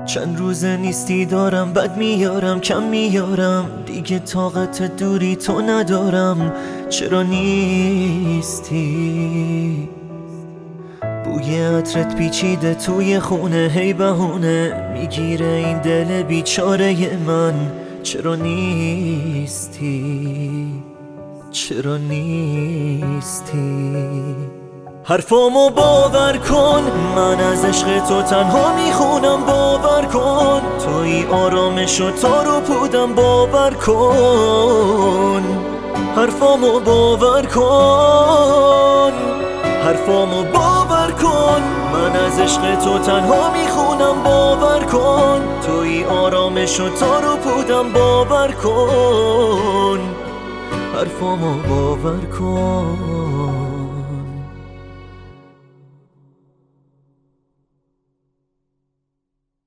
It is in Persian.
چند روزه نیستی دارم، بد میارم کم میارم، دیگه طاقت دوری تو ندارم. چرا نیستی؟ بوی عطرت پیچیده توی خونه، هی بهونه میگیره این دل بیچاره من. چرا نیستی؟ چرا نیستی؟ حرفامو باور کن، من از عشق تو تنها میخونم. باور کن توی آرامش و تارو پودم. باور کن حرفامو باور کن، حرفامو باور کن، من از عشق تو تنها میخونم. باور کن توی آرامش و تارو پودم. باور کن حرفامو باور کن.